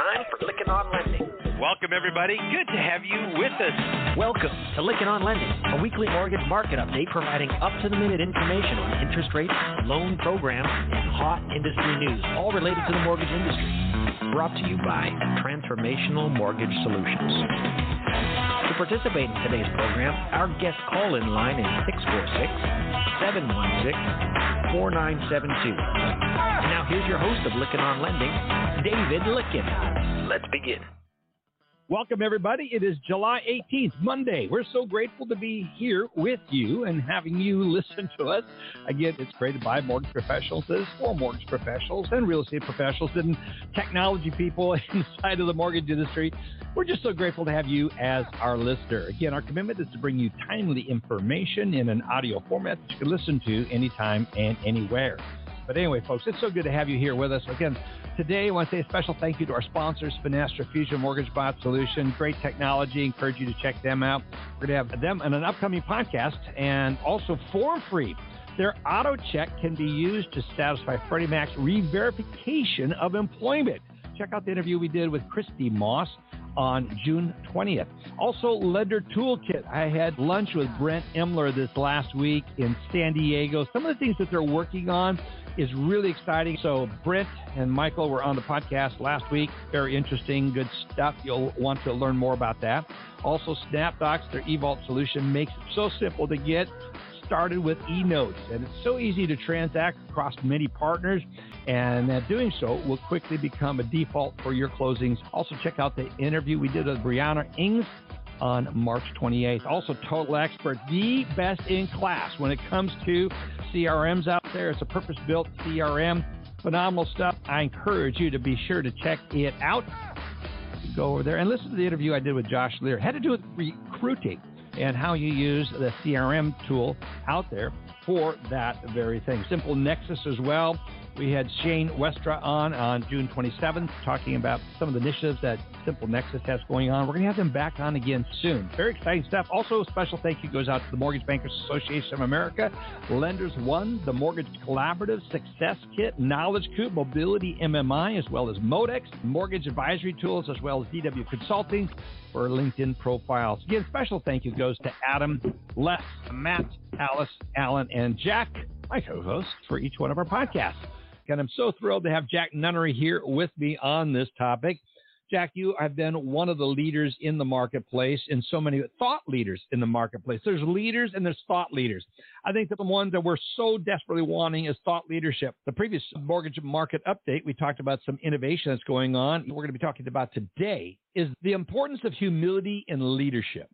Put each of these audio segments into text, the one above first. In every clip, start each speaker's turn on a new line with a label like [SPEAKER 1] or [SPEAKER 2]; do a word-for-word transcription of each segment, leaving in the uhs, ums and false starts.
[SPEAKER 1] time for Lykken on Lending.
[SPEAKER 2] Welcome, everybody. Good to have you with us.
[SPEAKER 3] Welcome to Lykken on Lending, a weekly mortgage market update providing up-to-the-minute information on interest rates, loan programs, and hot industry news, all related to the mortgage industry. Brought to you by Transformational Mortgage Solutions. To participate in today's program, our guest call-in line is six four six, seven one six, four nine seven two. And now here's your host of Lykken on Lending, David Lykken.
[SPEAKER 1] Let's begin.
[SPEAKER 4] Welcome, everybody. It is July eighteenth, Monday. We're so grateful to be here with you and having you listen to us. Again, it's created by mortgage professionals, it's for mortgage professionals and real estate professionals and technology people inside of the mortgage industry. We're just so grateful to have you as our listener. Again, our commitment is to bring you timely information in an audio format that you can listen to anytime and anywhere. But anyway, folks, it's so good to have you here with us. Again, today I want to say a special thank you to our sponsors, Finastra Fusion Mortgage Bot Solution. Great technology. Encourage you to check them out. We're going to have them in an upcoming podcast and also Form Free. Their auto check can be used to satisfy Freddie Mac's re-verification of employment. Check out the interview we did with Christy Moss on June twentieth. Also, Lender Toolkit. I had lunch with Brent Emler this last week in San Diego. Some of the things that they're working on is really exciting. So Brent and Michael were on the podcast last week. Very interesting, good stuff. You'll want to learn more about that. Also, SnapDocs, their eVault solution, makes it so simple to get started with eNotes, and it's so easy to transact across many partners, and that doing so will quickly become a default for your closings. Also, check out the interview we did with Brianna Ings on March twenty-eighth. Also, Total Expert, the best in class when it comes to C R Ms out there. It's a purpose-built C R M. Phenomenal stuff. I encourage you to be sure to check it out. Go over there and listen to the interview I did with Josh Lear. It had to do with recruiting and how you use the C R M tool out there for that very thing. Simple Nexus as well. We had Shane Westra on on June twenty-seventh talking about some of the initiatives that Simple Nexus has going on. We're going to have them back on again soon. Very exciting stuff. Also, a special thank you goes out to the Mortgage Bankers Association of America, Lenders One, the Mortgage Collaborative, Success Kit, Knowledge Coop, Mobility M M I, as well as Modex, Mortgage Advisory Tools, as well as D W Consulting for LinkedIn profiles. Again, special thank you goes to Adam, Les, Matt, Alice, Alan, and Jack, my co-hosts for each one of our podcasts. And I'm so thrilled to have Jack Nunnery here with me on this topic. Jack, you have been one of the leaders in the marketplace and so many thought leaders in the marketplace. There's leaders and there's thought leaders. I think that the ones that we're so desperately wanting is thought leadership. The previous mortgage market update, we talked about some innovation that's going on. We're going to be talking about today is the importance of humility in leadership.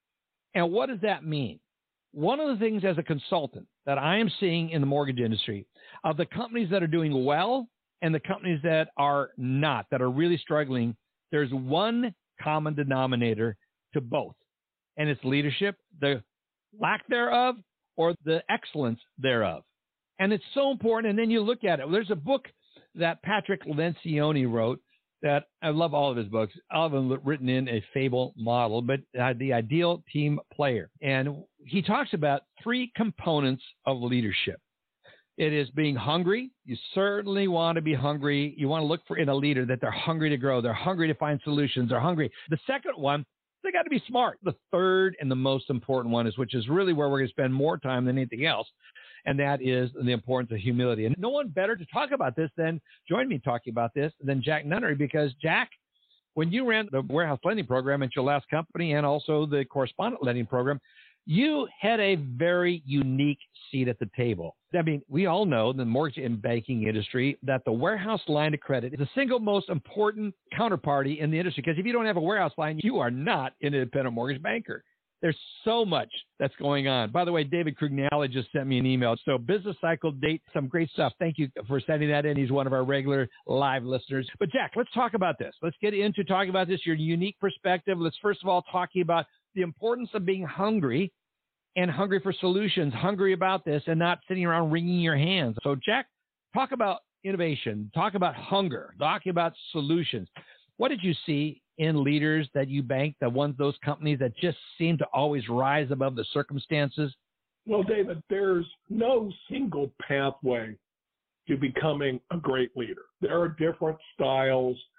[SPEAKER 4] And what does that mean? One of the things as a consultant that I am seeing in the mortgage industry of the companies that are doing well and the companies that are not, that are really struggling, there's one common denominator to both, and it's leadership, the lack thereof, or the excellence thereof. And it's so important. And then you look at it. There's a book that Patrick Lencioni wrote that I love all of his books, all of them written in a Fable model, but uh, the ideal team player. And he talks about three components of leadership. It is being hungry. You certainly want to be hungry. You want to look for in a leader that they're hungry to grow. They're hungry to find solutions. They're hungry. The second one, they got to be smart. The third and the most important one is, which is really where we're going to spend more time than anything else, and that is the importance of humility. And no one better to talk about this than, join me talking about this, than Jack Nunnery, because Jack, when you ran the warehouse lending program at your last company and also the correspondent lending program, you had a very unique seat at the table. I mean, we all know in the mortgage and banking industry that the warehouse line of credit is the single most important counterparty in the industry, because if you don't have a warehouse line, you are not an independent mortgage banker. There's so much that's going on. By the way, David Crugnali just sent me an email. So business cycle date, some great stuff. Thank you for sending that in. He's one of our regular live listeners. But Jack, let's talk about this. Let's get into talking about this, your unique perspective. Let's first of all talking about the importance of being hungry and hungry for solutions, hungry about this and not sitting around wringing your hands. So Jack, talk about innovation, talk about hunger, talking about solutions. What did you see in leaders that you bank, the ones, those companies that just seem to always rise above the circumstances?
[SPEAKER 5] Well, David, there's no single pathway to becoming a great leader. There are different styles.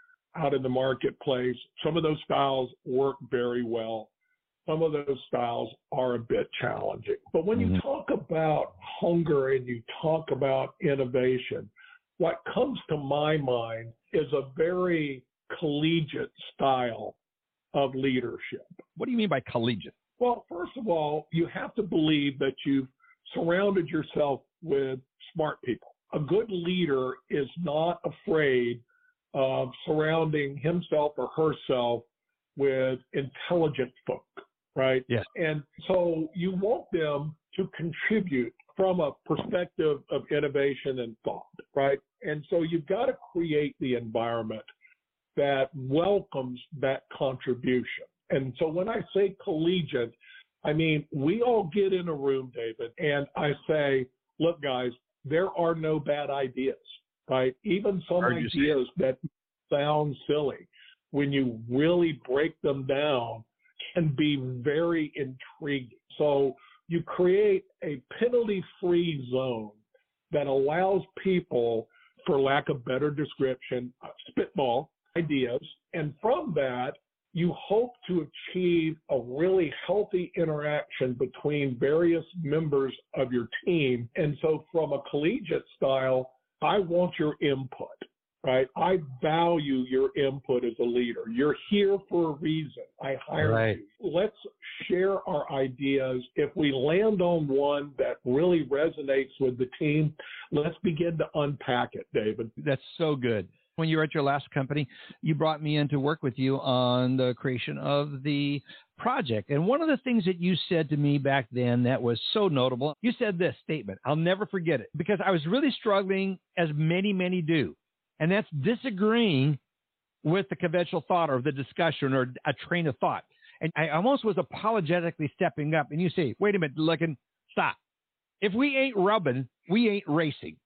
[SPEAKER 5] out in the marketplace. Some of those styles work very well. Some of those styles are a bit challenging. But when
[SPEAKER 4] Mm-hmm.
[SPEAKER 5] you talk about hunger and you talk about innovation, what comes to my mind is a very collegiate style of leadership.
[SPEAKER 4] What do you mean by collegiate?
[SPEAKER 5] Well, first of all, you have to believe that you've surrounded yourself with smart people. A good leader is not afraid of surrounding himself or herself with intelligent folk, right?
[SPEAKER 4] Yes.
[SPEAKER 5] And so you want them to contribute from a perspective of innovation and thought, right? And so you've got to create the environment that welcomes that contribution. And so when I say collegiate, I mean, we all get in a room, David, and I say, look, guys, there are no bad ideas, right? Even some
[SPEAKER 4] Heard you say
[SPEAKER 5] ideas that sound silly, when you really break them down, can be very intriguing. So you create a penalty-free zone that allows people, for lack of better description, spitball ideas. And from that, you hope to achieve a really healthy interaction between various members of your team. And so from a collegiate style, I want your input, right? I value your input as a leader. You're here for a reason. I hired
[SPEAKER 4] Right.
[SPEAKER 5] you. Let's share our ideas. If we land on one that really resonates with the team, let's begin to unpack it, David.
[SPEAKER 4] That's so good. When you were at your last company, you brought me in to work with you on the creation of the project. And one of the things that you said to me back then that was so notable, you said this statement. I'll never forget it because I was really struggling, as many, many do. And that's disagreeing with the conventional thought or the discussion or a train of thought. And I almost was apologetically stepping up. And you say, wait a minute, looking, stop. If we ain't rubbing, we ain't racing.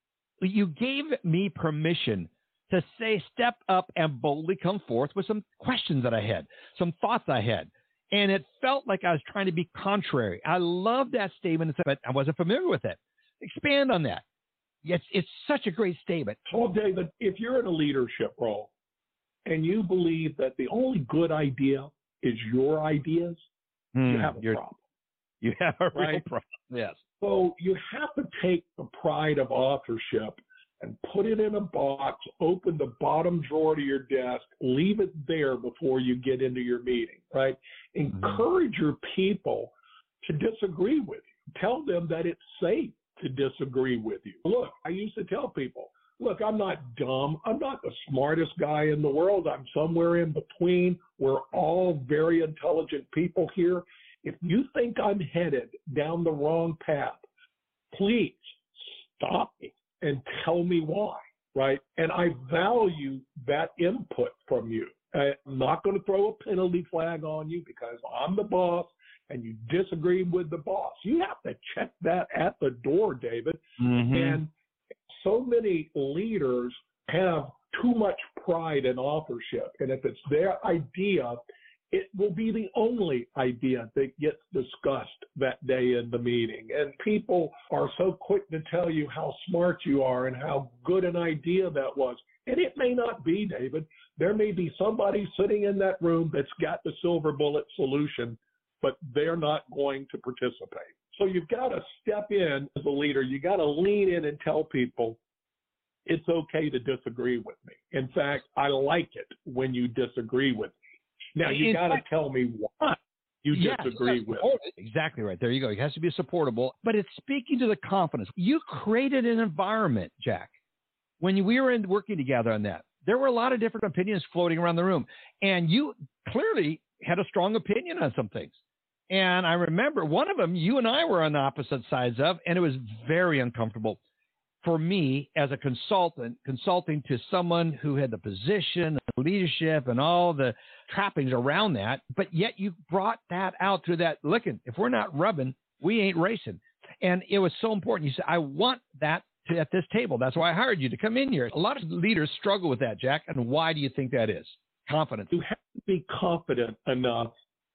[SPEAKER 4] You gave me permission to say, step up and boldly come forth with some questions that I had, some thoughts I had. And it felt like I was trying to be contrary. I love that statement, but I wasn't familiar with it. Expand on that. It's, it's such a great statement.
[SPEAKER 5] Well, David, if you're in a leadership role and you believe that the only good idea is your ideas,
[SPEAKER 4] Mm,
[SPEAKER 5] you have a
[SPEAKER 4] you're-
[SPEAKER 5] problem.
[SPEAKER 4] You have a real
[SPEAKER 5] Right.
[SPEAKER 4] problem. Yes.
[SPEAKER 5] So you have to take the pride of authorship and put it in a box, open the bottom drawer to your desk, leave it there before you get into your meeting, right? Encourage your people to disagree with you. Tell them that it's safe to disagree with you. Look, I used to tell people, look, I'm not dumb. I'm not the smartest guy in the world. I'm somewhere in between. We're all very intelligent people here. If you think I'm headed down the wrong path, please stop me and tell me why, right? And I value that input from you. I'm not going to throw a penalty flag on you because I'm the boss and you disagree with the boss. You have to check that at the door, David.
[SPEAKER 4] Mm-hmm.
[SPEAKER 5] And so many leaders have too much pride in authorship. And if it's their idea, it will be the only idea that gets discussed that day in the meeting. And people are so quick to tell you how smart you are and how good an idea that was. And it may not be, David. There may be somebody sitting in that room that's got the silver bullet solution, but they're not going to participate. So you've got to step in as a leader. You got to lean in and tell people it's okay to disagree with me. In fact, I like it when you disagree with me. Now, you got to tell me why you
[SPEAKER 4] Yes,
[SPEAKER 5] disagree
[SPEAKER 4] yes,
[SPEAKER 5] with.
[SPEAKER 4] Exactly right. There you go. It has to be supportable, but it's speaking to the confidence. You created an environment, Jack. When we were in working together on that, there were a lot of different opinions floating around the room, and you clearly had a strong opinion on some things. And I remember one of them, you and I were on the opposite sides of, and it was very uncomfortable for me as a consultant, consulting to someone who had the position, the leadership, and all the trappings around that. But yet you brought that out through that, looking, if we're not rubbing, we ain't racing. And it was so important. You said, I want that to, at this table. That's why I hired you to come in here. A lot of leaders struggle with that, Jack. And why do you think that is? Confidence.
[SPEAKER 5] You have to be confident enough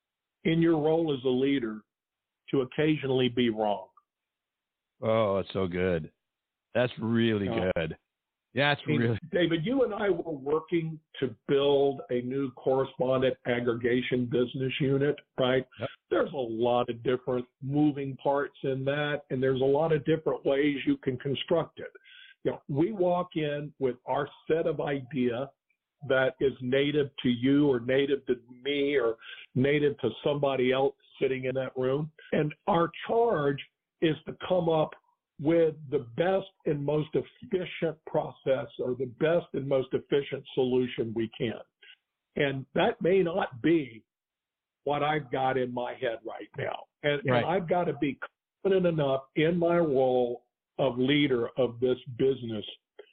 [SPEAKER 5] in your role as a leader to occasionally be wrong.
[SPEAKER 4] Oh, it's so good. That's really
[SPEAKER 5] Uh,
[SPEAKER 4] good. Yeah, it's
[SPEAKER 5] I mean,
[SPEAKER 4] really.
[SPEAKER 5] David, you and I were working to build a new correspondent aggregation business unit, right?
[SPEAKER 4] Yep.
[SPEAKER 5] There's a lot of different moving parts in that, and there's a lot of different ways you can construct it. You know, we walk in with our set of idea that is native to you or native to me or native to somebody else sitting in that room. And our charge is to come up with the best and most efficient process or the best and most efficient solution we can. And that may not be what I've got in my head right now. And,
[SPEAKER 4] right.
[SPEAKER 5] and I've got to be confident enough in my role of leader of this business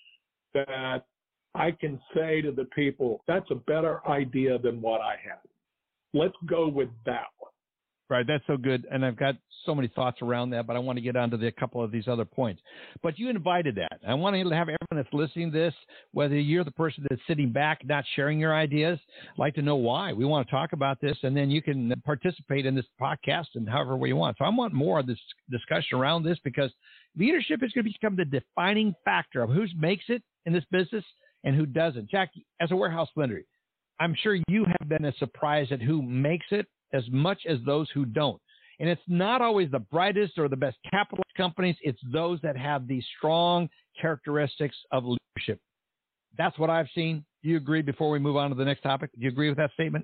[SPEAKER 5] that I can say to the people, that's a better idea than what I have. Let's go with that one.
[SPEAKER 4] Right, that's so good, and I've got so many thoughts around that, but I want to get onto the, a couple of these other points. But you invited that. I want to have everyone that's listening to this, whether you're the person that's sitting back, not sharing your ideas, like to know why. We want to talk about this, and then you can participate in this podcast in however way you want. So I want more of this discussion around this because leadership is going to become the defining factor of who makes it in this business and who doesn't. Jackie, as a warehouse lender, I'm sure you have been as surprised at who makes it as much as those who don't. And it's not always the brightest or the best capitalist companies. It's those that have these strong characteristics of leadership. That's what I've seen. Do you agree before we move on to the next topic? Do you agree with that statement?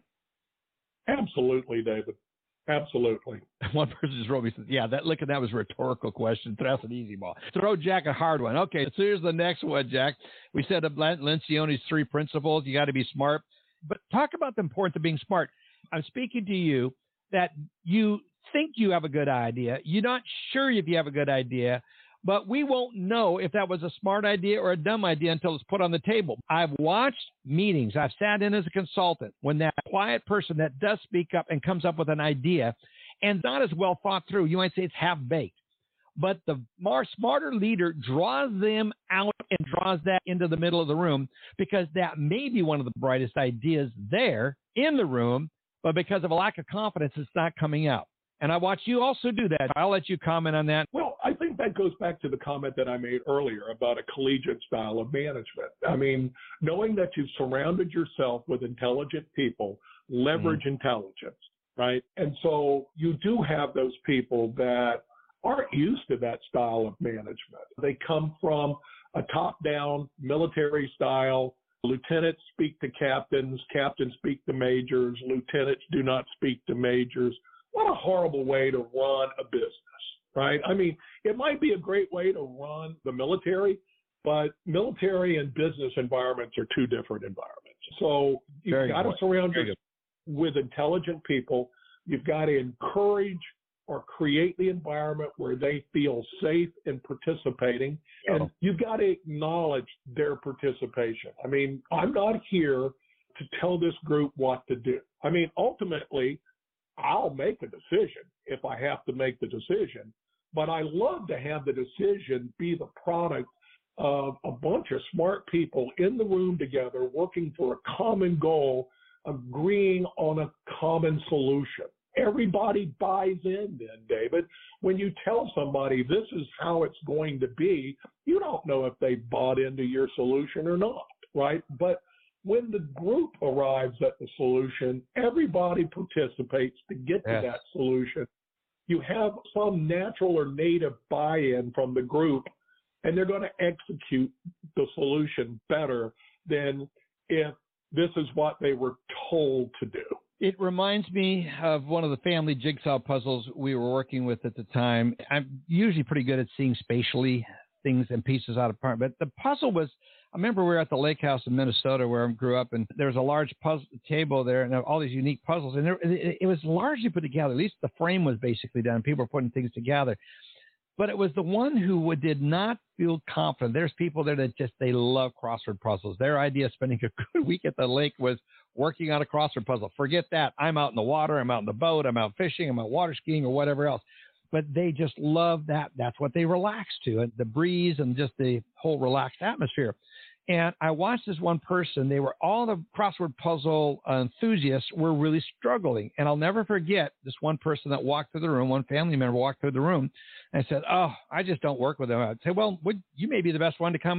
[SPEAKER 5] Absolutely, David. Absolutely.
[SPEAKER 4] One person just wrote me, yeah, that look at that was a rhetorical question. That's an easy ball. Throw Jack a hard one. Okay, so here's the next one, Jack. We said of Lencioni's three principles. You got to be smart. But talk about the importance of being smart. I'm speaking to you that you think you have a good idea. You're not sure if you have a good idea, but we won't know if that was a smart idea or a dumb idea until it's put on the table. I've watched meetings. I've sat in as a consultant when that quiet person that does speak up and comes up with an idea and not as well thought through, you might say it's half-baked. But the more smarter leader draws them out and draws that into the middle of the room because that may be one of the brightest ideas there in the room, but because of a lack of confidence, it's not coming out. And I watch you also do that. I'll let you comment on that.
[SPEAKER 5] Well, I think that goes back to the comment that I made earlier about a collegiate style of management. I mean, knowing that you've surrounded yourself with intelligent people, leverage mm-hmm. intelligence, right? And so you do have those people that aren't used to that style of management. They come from a top-down military style. Lieutenants speak to captains, captains speak to majors, lieutenants do not speak to majors. What a horrible way to run a business, right? I mean, it might be a great way to run the military, but military and business environments are two different environments. So you've Very got good. to surround yourself with intelligent people. You've got to encourage or create the environment where they feel safe in participating. And oh. you've got to acknowledge their participation. I mean, I'm not here to tell this group what to do. I mean, ultimately, I'll make a decision if I have to make the decision, but I love to have the decision be the product of a bunch of smart people in the room together, working for a common goal, agreeing on a common solution. Everybody buys in then, David. When you tell somebody this is how it's going to be, you don't know if they bought into your solution or not, right? But when the group arrives at the solution, everybody participates to get yes. to that solution. You have some natural or native buy-in from the group, and they're going to execute the solution better than if this is what they were told to do.
[SPEAKER 4] It reminds me of one of the family jigsaw puzzles we were working with at the time. I'm usually pretty good at seeing spatially things and pieces out of part, but the puzzle was, I remember we were at the lake house in Minnesota where I grew up, and there was a large puzzle table there and all these unique puzzles, and there, it, it was largely put together. At least the frame was basically done. People were putting things together. But it was the one who did not feel confident. There's people there that just, they love crossword puzzles. Their idea of spending a good week at the lake was working on a crossword puzzle. Forget that. I'm out in the water. I'm out in the boat. I'm out fishing. I'm out water skiing or whatever else. But they just love that. That's what they relax to, and the breeze and just the whole relaxed atmosphere. And I watched this one person. They were all the crossword puzzle enthusiasts were really struggling. And I'll never forget this one person that walked through the room, one family member walked through the room and said, oh, I just don't work with them. I'd say, well, would, you may be the best one to come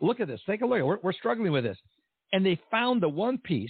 [SPEAKER 4] look at this. Take a look. We're, we're struggling with this. And they found the one piece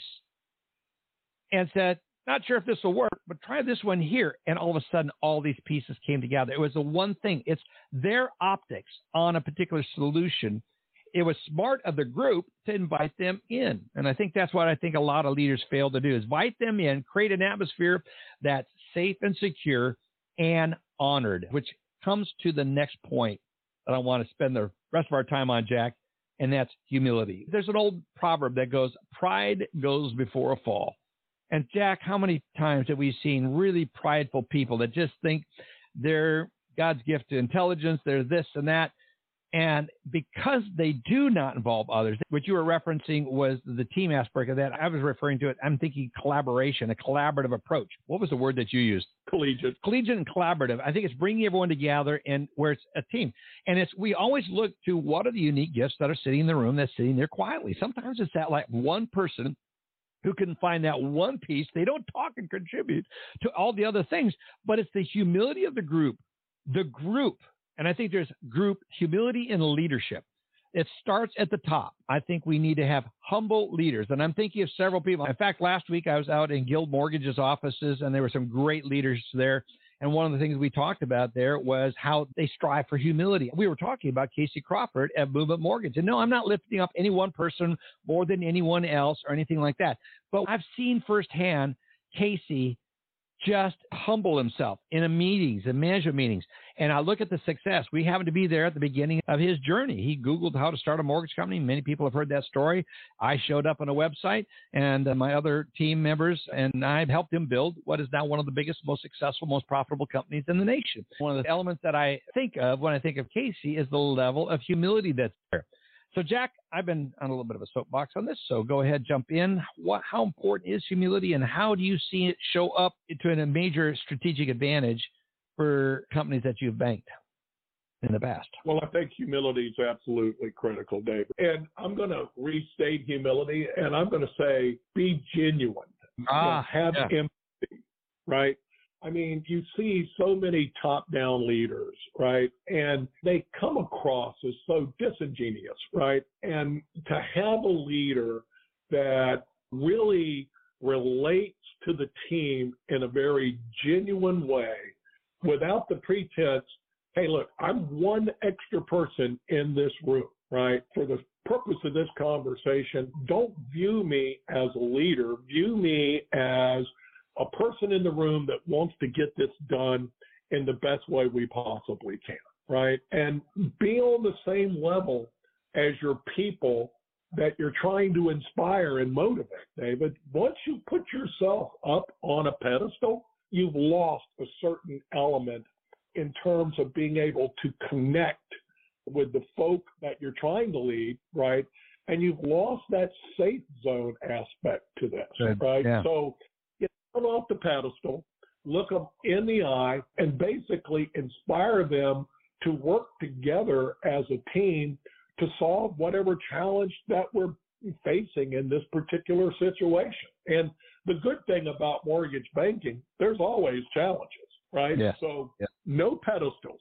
[SPEAKER 4] and said, not sure if this will work, but try this one here. And all of a sudden, all these pieces came together. It was the one thing. It's their optics on a particular solution. It was smart of the group to invite them in. And I think that's what I think a lot of leaders fail to do, is invite them in, create an atmosphere that's safe and secure and honored, which comes to the next point that I want to spend the rest of our time on, Jack, and that's humility. There's an old proverb that goes, pride goes before a fall. And Jack, how many times have we seen really prideful people that just think they're God's gift to intelligence, they're this and that, and because they do not involve others, what you were referencing was the team aspect of that. I was referring to it, I'm thinking collaboration, a collaborative approach. What was the word that you used?
[SPEAKER 5] Collegiate.
[SPEAKER 4] Collegiate and collaborative. I think it's bringing everyone together and where it's a team. And it's we always look to what are the unique gifts that are sitting in the room that's sitting there quietly. Sometimes it's that like one person who can find that one piece. They don't talk and contribute to all the other things, but it's the humility of the group, the group. And I think there's group humility and leadership. It starts at the top. I think we need to have humble leaders. And I'm thinking of several people. In fact, last week I was out in Guild Mortgage's offices, and there were some great leaders there. And one of the things we talked about there was how they strive for humility. We were talking about Casey Crawford at Movement Mortgage. And no, I'm not lifting up any one person more than anyone else or anything like that. But I've seen firsthand Casey just humble himself in a meetings and management meetings. And I look at the success. We happened to be there at the beginning of his journey. He Googled how to start a mortgage company. Many people have heard that story. I showed up on a website, and uh, my other team members and I helped him build what is now one of the biggest, most successful, most profitable companies in the nation. One of the elements that I think of when I think of Casey is the level of humility that's there. So, Jack, I've been on a little bit of a soapbox on this, so go ahead, jump in. What, how important is humility, and how do you see it show up to a major strategic advantage for companies that you've banked in the past?
[SPEAKER 5] Well, I think humility is absolutely critical, David. And I'm going to restate humility, and I'm going to say be genuine.
[SPEAKER 4] Ah,
[SPEAKER 5] you know, have
[SPEAKER 4] yeah.
[SPEAKER 5] empathy, right? I mean, you see so many top-down leaders, right? And they come across as so disingenuous, right? And to have a leader that really relates to the team in a very genuine way without the pretense, hey, look, I'm one extra person in this room, right? For the purpose of this conversation, don't view me as a leader. View me as a person in the room that wants to get this done in the best way we possibly can, right? And be on the same level as your people that you're trying to inspire and motivate, David. Once you put yourself up on a pedestal, you've lost a certain element in terms of being able to connect with the folk that you're trying to lead, right? And you've lost that safe zone aspect to this,
[SPEAKER 4] Good.
[SPEAKER 5] right?
[SPEAKER 4] Yeah.
[SPEAKER 5] So come off the pedestal, look them in the eye, and basically inspire them to work together as a team to solve whatever challenge that we're facing in this particular situation. And the good thing about mortgage banking, there's always challenges, right?
[SPEAKER 4] Yeah.
[SPEAKER 5] So
[SPEAKER 4] yeah.
[SPEAKER 5] no pedestals.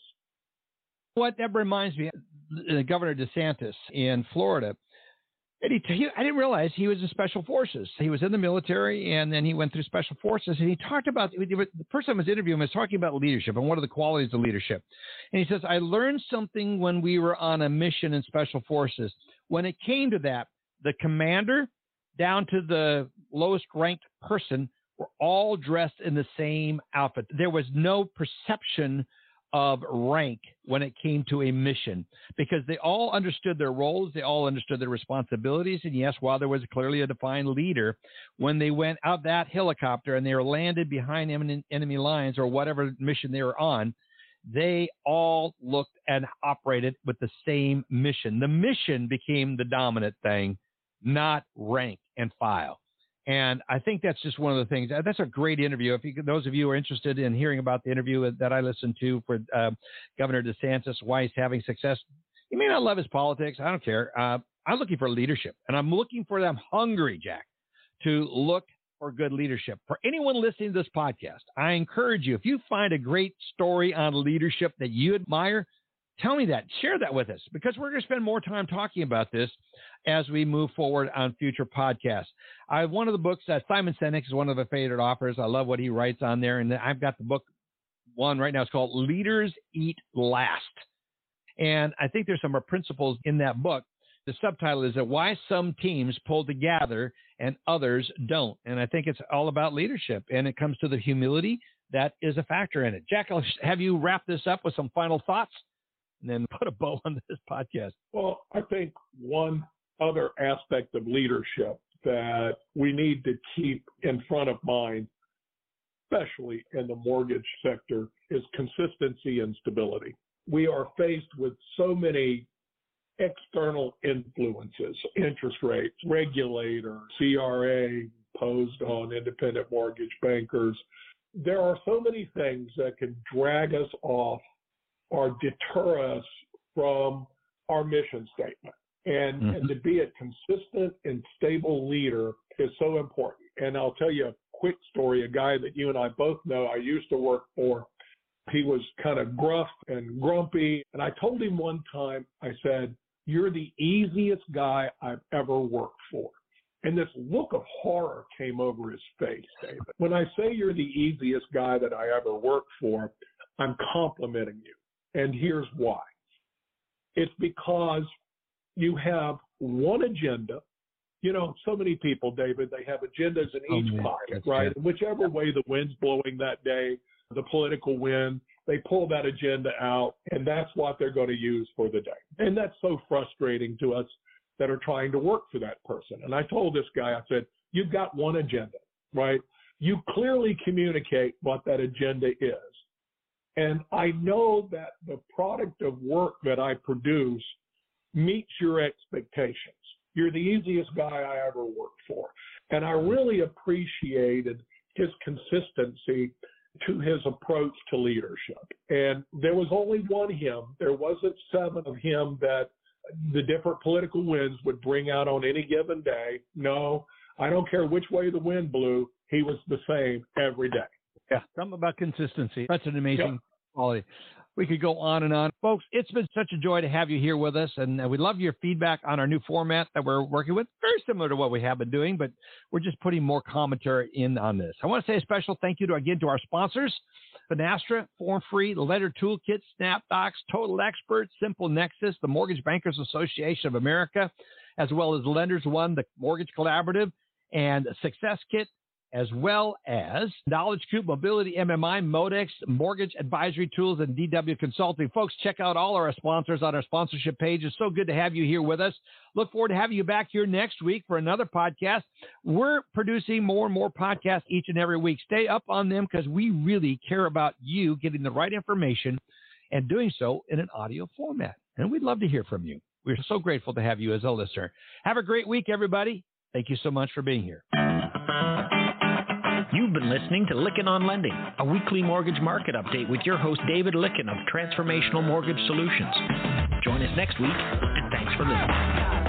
[SPEAKER 4] What that reminds me of Governor DeSantis in Florida. And he, he, I didn't realize he was in Special Forces. He was in the military, and then he went through Special Forces. And he talked about, the person I was interviewing was talking about leadership and what are the qualities of leadership. And he says, I learned something when we were on a mission in Special Forces. When it came to that, the commander down to the lowest ranked person were all dressed in the same outfit. There was no perception of rank when it came to a mission because they all understood their roles. They all understood their responsibilities. And yes, while there was clearly a defined leader, when they went out that helicopter and they were landed behind enemy lines or whatever mission they were on, they all looked and operated with the same mission. The mission became the dominant thing, not rank and file. And I think that's just one of the things. That's a great interview. If you, those of you who are interested in hearing about the interview that I listened to for uh, Governor DeSantis, why he's having success, you may not love his politics. I don't care. Uh, I'm looking for leadership, and I'm looking for them hungry, Jack, to look for good leadership. For anyone listening to this podcast, I encourage you, if you find a great story on leadership that you admire, Tell me that. Share that with us, because we're going to spend more time talking about this as we move forward on future podcasts. I have one of the books, uh, Simon Sinek is one of my favorite authors. I love what he writes on there. And I've got the book one right now. It's called Leaders Eat Last. And I think there's some principles in that book. The subtitle is that why some teams pull together and others don't. And I think it's all about leadership, and it comes to the humility that is a factor in it. Jack, I'll have you wrap this up with some final thoughts and then put a bow on this podcast.
[SPEAKER 5] Well, I think one other aspect of leadership that we need to keep in front of mind, especially in the mortgage sector, is consistency and stability. We are faced with so many external influences, interest rates, regulators, C R A imposed on independent mortgage bankers. There are so many things that can drag us off or deter us from our mission statement. And, mm-hmm. and to be a consistent and stable leader is so important. And I'll tell you a quick story. A guy that you and I both know I used to work for, he was kind of gruff and grumpy. And I told him one time, I said, "You're the easiest guy I've ever worked for." And this look of horror came over his face, David. When I say you're the easiest guy that I ever worked for, I'm complimenting you. And here's why. It's because you have one agenda. You know, so many people, David, they have agendas in each oh, pocket, right? And whichever way the wind's blowing that day, the political wind, they pull that agenda out, and that's what they're going to use for the day. And that's so frustrating to us that are trying to work for that person. And I told this guy, I said, you've got one agenda, right? You clearly communicate what that agenda is. And I know that the product of work that I produce meets your expectations. You're the easiest guy I ever worked for. And I really appreciated his consistency to his approach to leadership. And there was only one him. There wasn't seven of him that the different political winds would bring out on any given day. No, I don't care which way the wind blew. He was the same every day.
[SPEAKER 4] Yeah, something about consistency. That's an amazing yeah. quality. We could go on and on. Folks, it's been such a joy to have you here with us, and we'd love your feedback on our new format that we're working with. Very similar to what we have been doing, but we're just putting more commentary in on this. I want to say a special thank you to, again, to our sponsors, Finastra, Form Free, Lender Toolkit, SnapDocs, Total Expert, Simple Nexus, the Mortgage Bankers Association of America, as well as Lenders One, the Mortgage Collaborative, and Success Kit, as well as Knowledge Coop, Mobility, M M I, Modex, Mortgage Advisory Tools, and D W Consulting. Folks, check out all our sponsors on our sponsorship page. It's so good to have you here with us. Look forward to having you back here next week for another podcast. We're producing more and more podcasts each and every week. Stay up on them because we really care about you getting the right information and doing so in an audio format. And we'd love to hear from you. We're so grateful to have you as a listener. Have a great week, everybody. Thank you so much for being here.
[SPEAKER 3] You've been listening to Lykken on Lending, a weekly mortgage market update with your host, David Lykken of Transformational Mortgage Solutions. Join us next week, and thanks for listening.